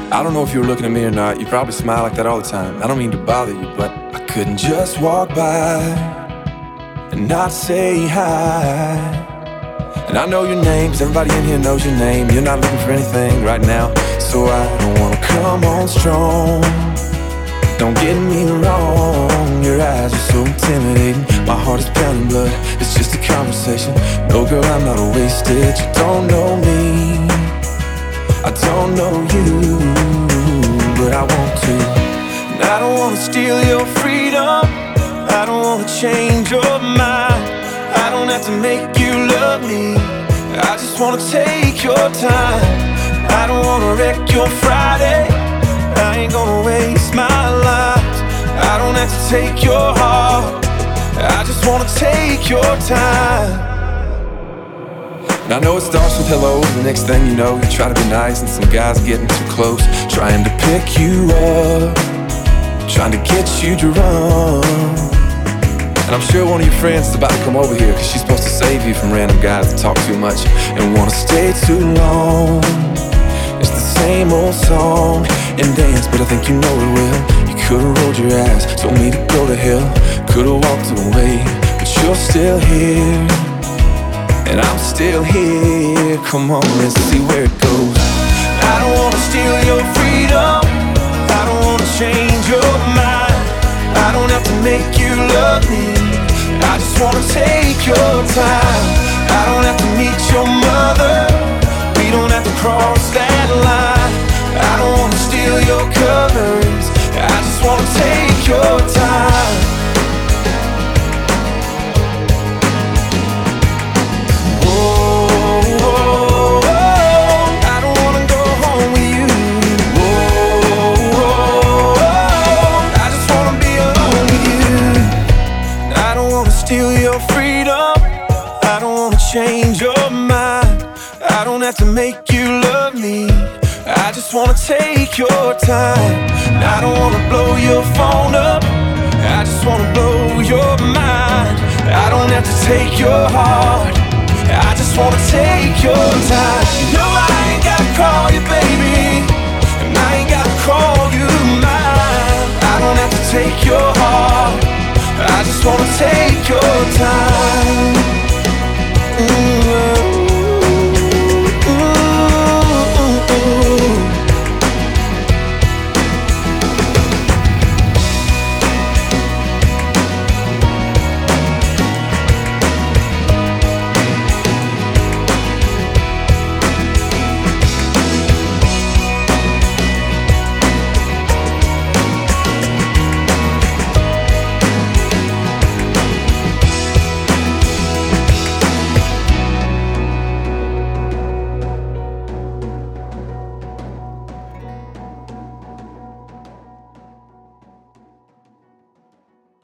I don't know if you were looking at me or not. You probably smile like that all the time. I don't mean to bother you, but I couldn't just walk by and not say hi. And I know your name, 'cause everybody in here knows your name. You're not looking for anything right now, so I don't wanna come on strong. Don't get me wrong, your eyes are so intimidating. My heart is pounding blood, it's just a conversation. No girl, I'm not wasted, you don't know me, I don't know you, but I want to. And I don't wanna steal your freedom, I don't wanna change your mind. I don't have to make you love me, I just wanna take your time. I don't wanna wreck your Friday, I ain't gonna waste my life. I don't have to take your heart, I just wanna take your time. And I know it starts with hello, the next thing you know, you try to be nice and some guy's getting too close, trying to pick you up, trying to get you drunk. And I'm sure one of your friends is about to come over here, 'cause she's supposed to save you from random guys that talk too much and wanna stay too long. It's the same old song and dance, but I think you know it well. You could've rolled your eyes, told me to go to hell, could've walked away, but you're still here, and I'm still here. Come on, let's see where it goes. I don't wanna steal your freedom, I don't wanna change your mind. I don't have to make you love me, I just wanna take your time. I don't have to meet your mother, we don't have to cross that line. I don't wanna steal your covers, I just wanna take your time. Whoa, whoa, whoa, I don't wanna go home with you. Whoa, whoa, whoa, I just wanna be alone with you. I don't wanna steal your freedom, I don't wanna change your mind. I don't have to make you love me, I just wanna take your time. I don't wanna blow your phone up, I just wanna blow your mind. I don't have to take your heart, I just wanna take your time. No, I ain't gotta call you baby, and I ain't gotta call you mine. I don't have to take your heart, I just wanna take your time.